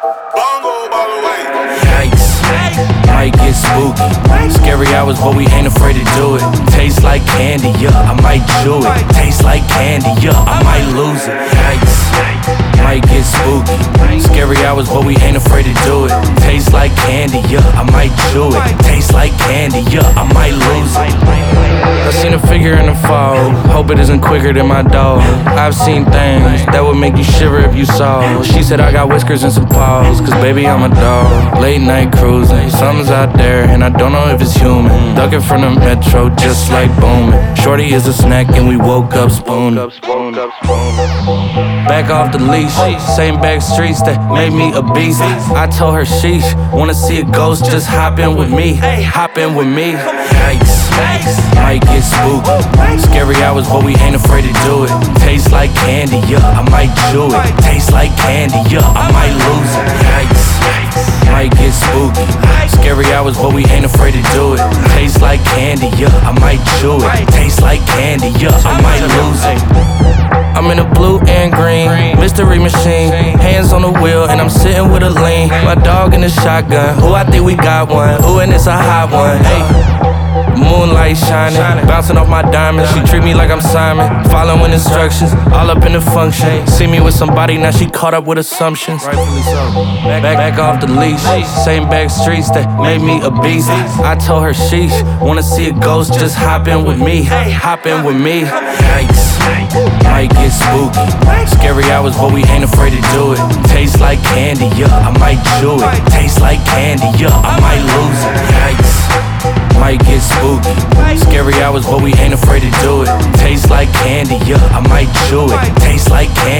Bongo, by the way. Yikes, might get spooky. Scary hours, but we ain't afraid to do it. Tastes like candy, yeah, I might chew it. Tastes like candy, yeah, I might lose it. Yikes, might get spooky. Scary hours, but we ain't afraid to do it. Tastes like candy, yeah, I might chew it. Tastes like candy, yeah, I might lose it. I seen a figure in the fall. Hope it isn't quicker than my dog. I've seen things that would make you shiver if you saw. She said I got whiskers and some paws, cause baby I'm a dog. Late night cruising, something's out there and I don't know if it's human. Ducking from the metro just like booming. Shorty is a snack and we woke up spooning. Back off the leash, same back streets that made me a beast. I told her sheesh, wanna see a ghost, just hop in with me. Hop in with me. Yikes, might get spooky. Scary hours, but we ain't afraid to do it. Tastes like candy, yeah, I might chew it. Tastes like candy, yeah, I might lose it. Yikes, might get spooky. Scary hours, but we ain't afraid to do it. Tastes like candy, yeah, I might chew it. Tastes like candy, yeah, I might lose it. I'm in a blue and green mystery machine, hands on the wheel and I'm sitting with a lean. My dog in the shotgun, ooh, I think we got one. Ooh, and it's a hot one, hey. Moonlight shining, bouncing off my diamonds. She treat me like I'm Simon, following instructions, all up in the function. See me with somebody, now she caught up with assumptions. Rightfully so. Back off the leash, same back streets that made me a beast. I told her sheesh, wanna see a ghost, just hop in with me. Hop in with me. Yikes, might get spooky. Scary hours, but we ain't afraid to do it. Tastes like candy, yeah, I might chew it. Tastes like candy, yeah, I might lose it. Yikes, might get spooky. Scary hours, but we ain't afraid to do it. Tastes like candy, yeah, I might chew it. Tastes like candy.